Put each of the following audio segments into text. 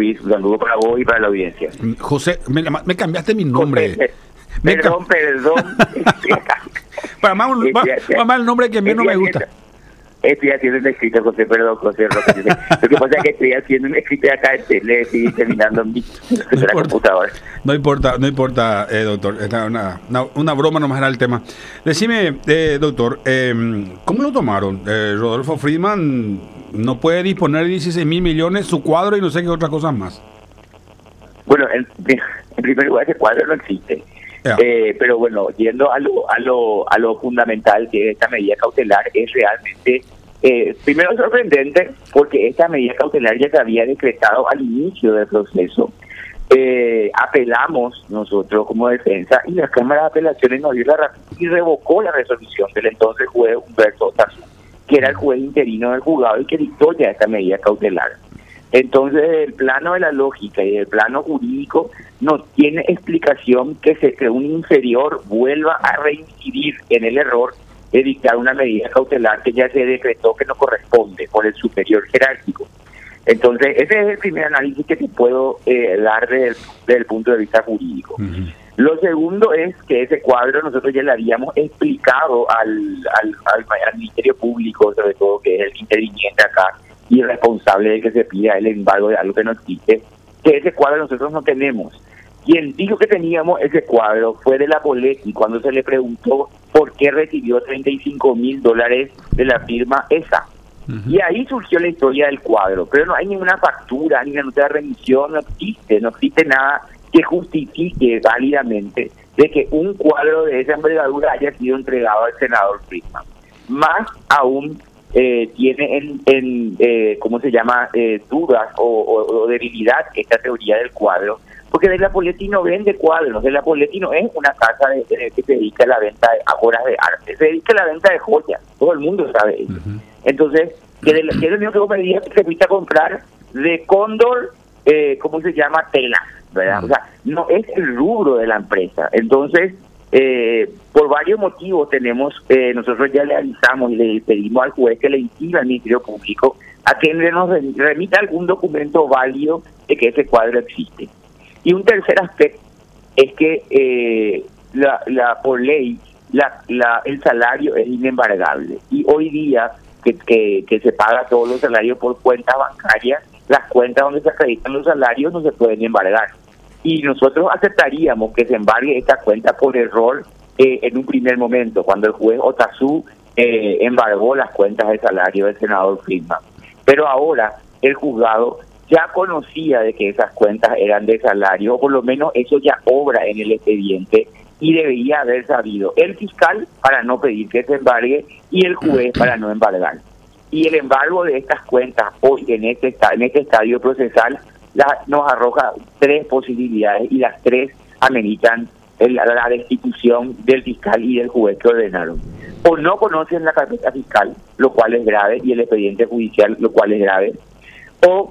Luis, un saludo para vos y para la audiencia. José, me cambiaste mi nombre. José, perdón. Para más el nombre que a mí no me gusta. Estoy haciendo un escrito, José. Lo que pasa es que estoy haciendo un escrito acá en tele y terminando en mi computadora. No importa, doctor. Esta es una broma nomás era el tema. Decime, doctor, ¿cómo lo tomaron? Rodolfo Friedman no puede disponer de 16 mil millones, su cuadro y no sé qué otras cosas más. Bueno, en primer lugar, ese cuadro no existe. Pero bueno, yendo a lo fundamental que esta medida cautelar es realmente, primero sorprendente, porque esta medida cautelar ya se había decretado al inicio del proceso. Apelamos nosotros como defensa y la Cámara de Apelaciones nos dio la razón y revocó la resolución del entonces juez Humberto Otazu, que era el juez interino del juzgado y que dictó ya esta medida cautelar. Entonces, el plano de la lógica y el plano jurídico no tiene explicación que un inferior vuelva a reincidir en el error de dictar una medida cautelar que ya se decretó que no corresponde por el superior jerárquico. Entonces, ese es el primer análisis que te puedo dar desde el punto de vista jurídico. Uh-huh. Lo segundo es que ese cuadro nosotros ya le habíamos explicado al Ministerio Público, sobre todo, que es el interviniente acá, y responsable de que se pida el embargo de algo que no existe, que ese cuadro nosotros no tenemos. Quien dijo que teníamos ese cuadro fue de la Poletti, cuando se le preguntó por qué recibió $35,000 de la firma ESA. Uh-huh. Y ahí surgió la historia del cuadro, pero no hay ninguna factura, ni una nota de remisión, no existe nada que justifique válidamente de que un cuadro de esa envergadura haya sido entregado al senador Friedman. Más aún, tiene ¿cómo se llama? Dudas o debilidad esta teoría del cuadro, porque De la Poletti no vende cuadros. De la Poletti no es una casa que se dedica a la venta de obras de arte, se dedica a la venta de joyas, todo el mundo sabe eso. Uh-huh. Entonces, que es lo mismo que vos me digas que fuiste a comprar de Cóndor, ¿cómo se llama? Telas, ¿verdad? Uh-huh. O sea, no es el rubro de la empresa. Entonces, por varios motivos nosotros ya le avisamos y le pedimos al juez que le inscriba al Ministerio Público a que nos remita algún documento válido de que ese cuadro existe. Y un tercer aspecto es que por ley el salario es inembargable, y hoy día que se paga todos los salarios por cuentas bancarias, las cuentas donde se acreditan los salarios no se pueden embargar. Y nosotros aceptaríamos que se embargue esta cuenta por error en un primer momento, cuando el juez Otazu embargó las cuentas de salario del senador Friedman. Pero ahora el juzgado ya conocía de que esas cuentas eran de salario, o por lo menos eso ya obra en el expediente, y debería haber sabido el fiscal para no pedir que se embargue y el juez para no embargar. Y el embargo de estas cuentas hoy en este estadio procesal nos arroja 3 posibilidades, y las 3 ameritan la destitución del fiscal y del juez que ordenaron. O no conocen la carpeta fiscal, lo cual es grave, y el expediente judicial, lo cual es grave, o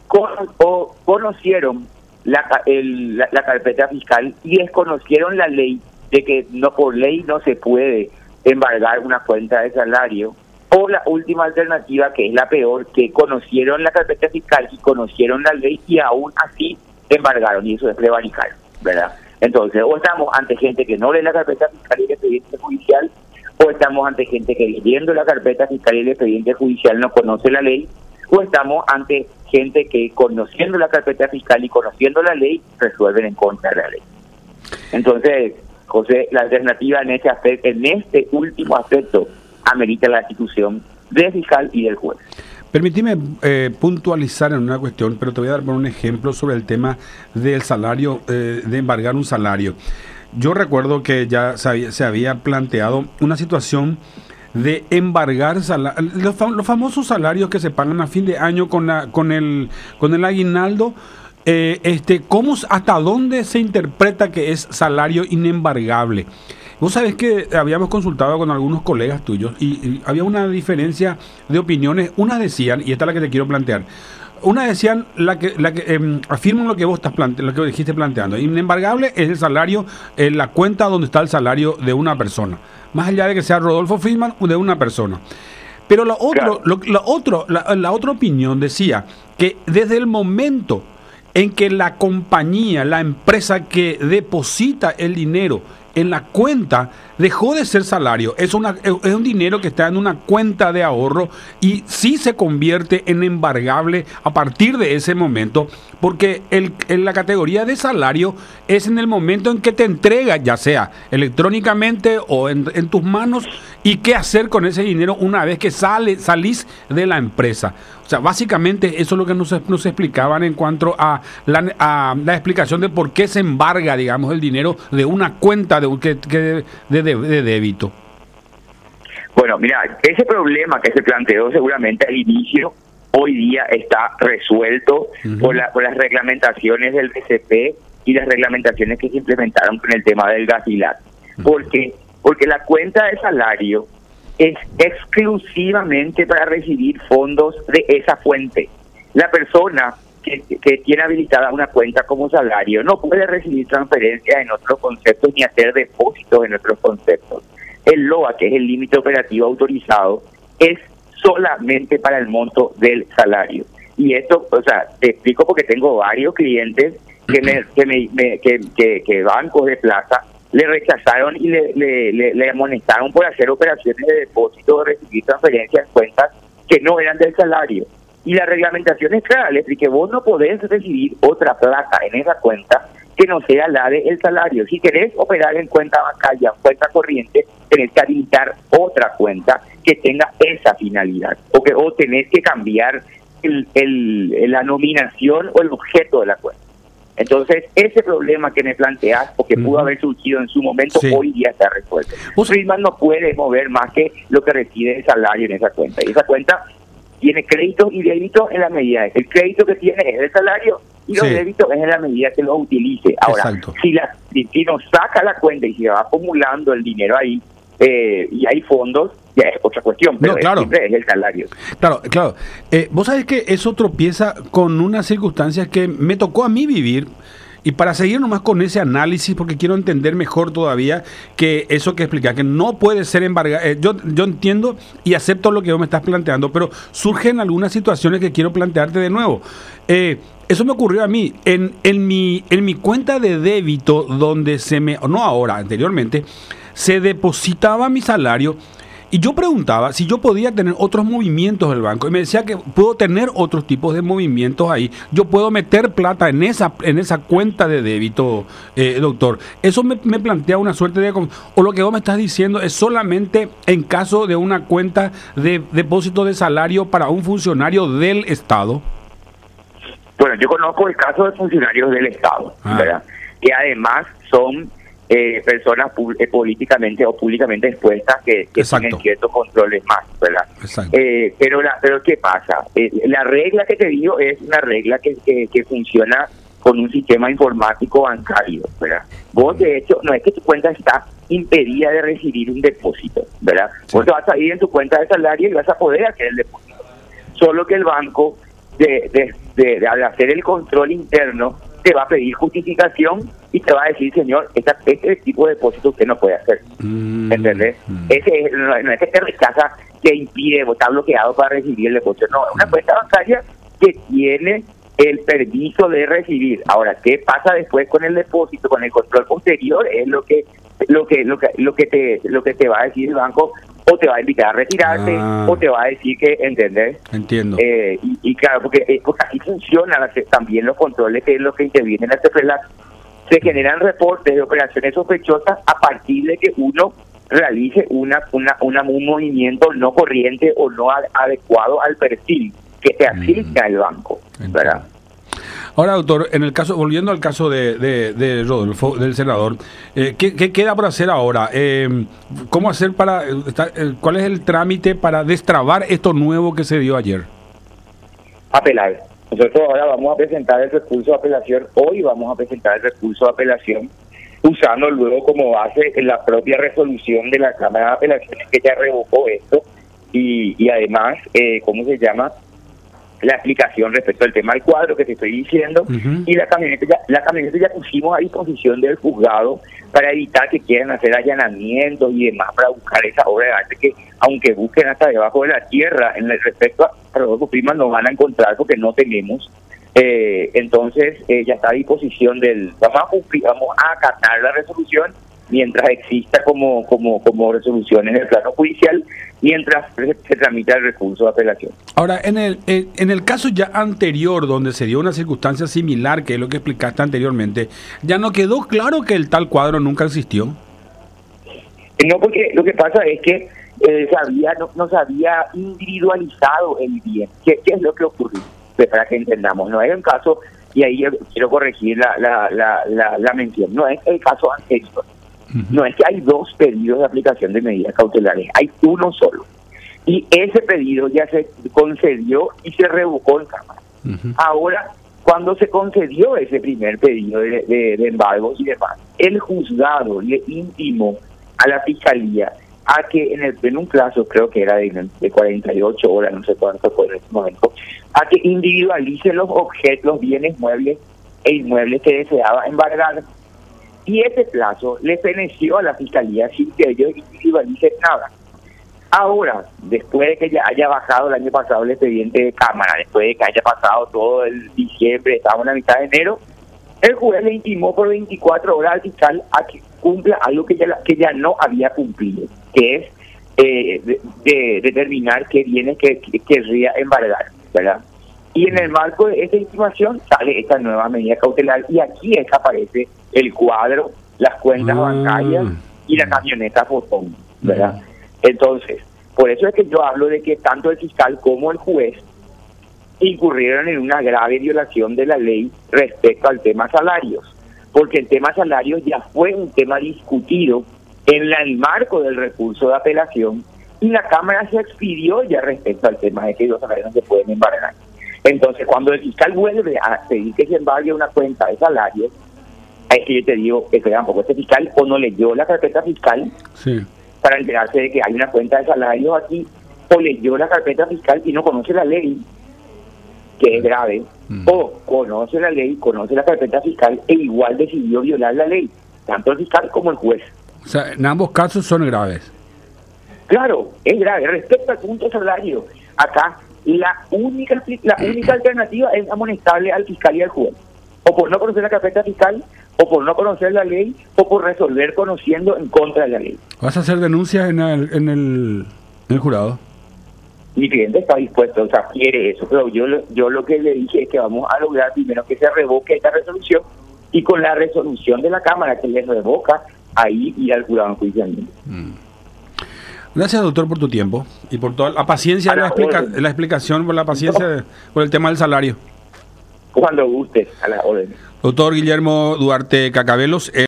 conocieron la carpeta fiscal y desconocieron la ley de que por ley no se puede embargar una cuenta de salario, o la última alternativa, que es la peor, que conocieron la carpeta fiscal y conocieron la ley y aún así embargaron, y eso es prevaricar, ¿verdad? Entonces, o estamos ante gente que no lee la carpeta fiscal y el expediente judicial, o estamos ante gente que leyendo la carpeta fiscal y el expediente judicial no conoce la ley, o estamos ante gente que conociendo la carpeta fiscal y conociendo la ley resuelven en contra de la ley. Entonces, José, la alternativa en este último aspecto amerita la destitución del fiscal y del juez. Permíteme puntualizar en una cuestión, pero te voy a dar por un ejemplo sobre el tema del salario, de embargar un salario. Yo recuerdo que ya se había planteado una situación de embargar los famosos salarios que se pagan a fin de año con el aguinaldo. ¿Hasta dónde se interpreta que es salario inembargable? Vos sabés que habíamos consultado con algunos colegas tuyos y había una diferencia de opiniones. Unas decían, y esta es la que te quiero plantear, unas decían la que afirman lo que vos lo que dijiste planteando. Inembargable es el salario, la cuenta donde está el salario de una persona, más allá de que sea Rodolfo Friedman o de una persona. Pero la otra opinión decía que desde el momento en que la compañía, la empresa que deposita el dinero en la cuenta dejó de ser salario, es un dinero que está en una cuenta de ahorro y sí se convierte en embargable a partir de ese momento, porque en la categoría de salario es en el momento en que te entrega, ya sea electrónicamente o en tus manos, y qué hacer con ese dinero una vez que salís de la empresa. O sea, básicamente eso es lo que nos explicaban en cuanto a la explicación de por qué se embarga, digamos, el dinero de una cuenta de débito. Bueno, mira, ese problema que se planteó seguramente al inicio, hoy día está resuelto por las reglamentaciones del BCP y las reglamentaciones que se implementaron con el tema del Gasilat. ¿Por qué? Porque la cuenta de salario es exclusivamente para recibir fondos de esa fuente. La persona que tiene habilitada una cuenta como salario no puede recibir transferencias en otros conceptos ni hacer depósitos en otros conceptos. El LOA, que es el límite operativo autorizado, es solamente para el monto del salario. Y esto, o sea, te explico porque tengo varios clientes que bancos de plaza le rechazaron y le amonestaron por hacer operaciones de depósito o recibir transferencias en cuentas que no eran del salario. Y la reglamentación es clara, le expliqué, vos no podés recibir otra plata en esa cuenta que no sea la del salario. Si querés operar en cuenta bancaria, en cuenta corriente, tenés que habilitar otra cuenta que tenga esa finalidad. O tenés que cambiar la nominación o el objeto de la cuenta. Entonces, ese problema que me planteas, o que pudo haber surgido en su momento, hoy día está resuelto. Prisma no puede mover más que lo que recibe el salario en esa cuenta. Y esa cuenta tiene crédito y débito en la medida. El crédito que tiene es el salario y los débitos es en la medida que lo utilice. Ahora, si nos saca la cuenta y se va acumulando el dinero ahí, y hay fondos, ya es otra cuestión, pero siempre es el salario. Claro. Vos sabés que eso tropieza con unas circunstancias que me tocó a mí vivir. Y para seguir nomás con ese análisis, porque quiero entender mejor todavía que eso que explica, que no puede ser embargado. Yo entiendo y acepto lo que vos me estás planteando, pero surgen algunas situaciones que quiero plantearte de nuevo. Eso me ocurrió a mí. En mi cuenta de débito, donde anteriormente, se depositaba mi salario. Y yo preguntaba si yo podía tener otros movimientos del banco. Y me decía que puedo tener otros tipos de movimientos ahí. Yo puedo meter plata en esa cuenta de débito, doctor. Eso me plantea una suerte de... O lo que vos me estás diciendo es solamente en caso de una cuenta de depósito de salario para un funcionario del Estado. Bueno, yo conozco el caso de funcionarios del Estado, ¿verdad? Que además son... personas políticamente o públicamente expuestas que tienen ciertos controles más, ¿verdad? Pero ¿qué pasa? La regla que te digo es una regla que funciona con un sistema informático bancario, ¿verdad? Vos, de hecho, no es que tu cuenta está impedida de recibir un depósito, ¿verdad? Vos te vas a ir en tu cuenta de salario y vas a poder hacer el depósito. Solo que el banco, al hacer el control interno, te va a pedir justificación y te va a decir, señor, este tipo de depósito usted no puede hacer. ¿Entendés? No es que te rechaza, que impide o está bloqueado para recibir el depósito. No, es una cuenta bancaria que tiene el permiso de recibir. Ahora, ¿qué pasa después con el depósito, con el control posterior? Es lo que te va a decir el banco, o te va a invitar a retirarte, o te va a decir que, ¿entendés? Entiendo. Y claro, porque así funcionan también los controles, que es lo que intervienen en la CEPRELAC. Se generan reportes de operaciones sospechosas a partir de que uno realice un movimiento no corriente o no adecuado al perfil que te asigna el banco, ¿verdad? Ahora, doctor, volviendo al caso de Rodolfo, del senador, ¿qué queda por hacer ahora? ¿Cómo hacer cuál es el trámite para destrabar esto nuevo que se dio ayer? Apelar. Nosotros ahora vamos a presentar el recurso de apelación. Hoy vamos a presentar el recurso de apelación, usando luego como base en la propia resolución de la Cámara de Apelaciones que ya revocó esto, y además, ¿cómo se llama?, la explicación respecto al tema del cuadro que te estoy diciendo, y la camioneta ya pusimos a disposición del juzgado para evitar que quieran hacer allanamientos y demás para buscar esa obra de arte que, aunque busquen hasta debajo de la tierra, en el respecto a Rodolfo Prisma, no van a encontrar porque no tenemos Entonces ya está a disposición vamos a acatar la resolución mientras exista como resolución en el plano judicial, mientras se tramita el recurso de apelación. Ahora, en el caso ya anterior, donde se dio una circunstancia similar, que es lo que explicaste anteriormente, ¿ya no quedó claro que el tal cuadro nunca existió? No, porque lo que pasa es que no se había individualizado el bien. ¿Qué es lo que ocurrió? Pues para que entendamos, no es un caso, y ahí quiero corregir la mención, no es el caso anterior. No es que hay 2 pedidos de aplicación de medidas cautelares, hay uno solo. Y ese pedido ya se concedió y se revocó en Cámara. Ahora, cuando se concedió ese primer pedido de embargos y demás, el juzgado le intimó a la Fiscalía a que en un plazo, creo que era de 48 horas, no sé cuánto fue en ese momento, a que individualice los objetos, los bienes muebles e inmuebles que deseaba embargar. Y ese plazo le feneció a la Fiscalía sin que ellos individualicen nada. Ahora, después de que ya haya bajado el año pasado el expediente de Cámara, después de que haya pasado todo el diciembre, estamos en la mitad de enero, el juez le intimó por 24 horas al fiscal a que cumpla algo que ya no había cumplido, que es determinar qué bienes que querría embargar, ¿verdad? Y en el marco de esta intimación sale esta nueva medida cautelar, y aquí es que aparece el cuadro, las cuentas bancarias y la camioneta fotón, ¿verdad? Entonces, por eso es que yo hablo de que tanto el fiscal como el juez incurrieron en una grave violación de la ley respecto al tema salarios, porque el tema salarios ya fue un tema discutido en el marco del recurso de apelación, y la Cámara se expidió ya respecto al tema de que los salarios no se pueden embargar. Entonces, cuando el fiscal vuelve a pedir que se embargue una cuenta de salarios, es que yo te digo que tampoco este fiscal o no leyó la carpeta fiscal para enterarse de que hay una cuenta de salarios aquí, o leyó la carpeta fiscal y no conoce la ley, que es grave, o conoce la ley, conoce la carpeta fiscal e igual decidió violar la ley, tanto el fiscal como el juez. O sea, en ambos casos son graves. Claro, es grave. Respecto al punto de salario, acá la única alternativa es amonestarle al fiscal y al juez, o por no conocer la carpeta fiscal, o por no conocer la ley, o por resolver conociendo en contra de la ley. ¿Vas a hacer denuncias en el jurado? Mi cliente está dispuesto, o sea, quiere eso, pero yo lo que le dije es que vamos a lograr primero que se revoque esta resolución, y con la resolución de la Cámara que le revoca, ahí ir al jurado en enjuiciamiento. Gracias, doctor, por tu tiempo y por toda la paciencia, la explicación, por la paciencia por el tema del salario. Cuando guste, a la orden. Doctor Guillermo Duarte Cacabelos.